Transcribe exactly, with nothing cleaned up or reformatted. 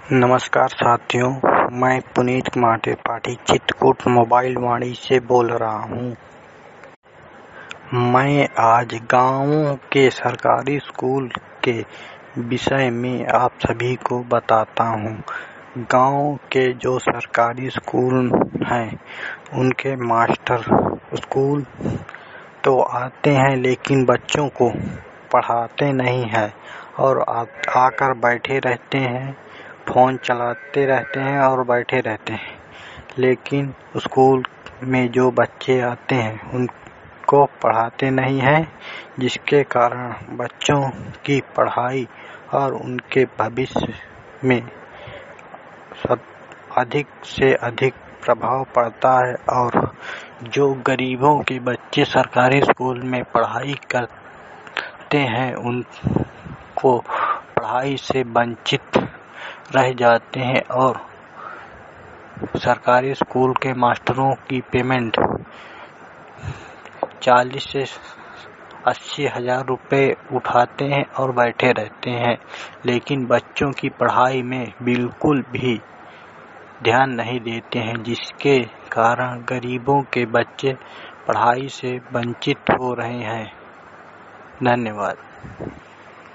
नमस्कार साथियों, मैं पुनीत कुमार त्रिपाठी चित्रकूट मोबाइल वाणी से बोल रहा हूँ। मैं आज गाँवों के सरकारी स्कूल के विषय में आप सभी को बताता हूँ। गाँव के जो सरकारी स्कूल हैं उनके मास्टर स्कूल तो आते हैं लेकिन बच्चों को पढ़ाते नहीं हैं और आ, आकर बैठे रहते हैं, फ़ोन चलाते रहते हैं और बैठे रहते हैं। लेकिन स्कूल में जो बच्चे आते हैं उनको पढ़ाते नहीं हैं, जिसके कारण बच्चों की पढ़ाई और उनके भविष्य में सब अधिक से अधिक प्रभाव पड़ता है। और जो गरीबों के बच्चे सरकारी स्कूल में पढ़ाई करते हैं उनको पढ़ाई से वंचित रह जाते हैं और सरकारी स्कूल के मास्टरों की पेमेंट चालीस से अस्सी हज़ार रुपये उठाते हैं और बैठे रहते हैं, लेकिन बच्चों की पढ़ाई में बिल्कुल भी ध्यान नहीं देते हैं, जिसके कारण गरीबों के बच्चे पढ़ाई से वंचित हो रहे हैं। धन्यवाद।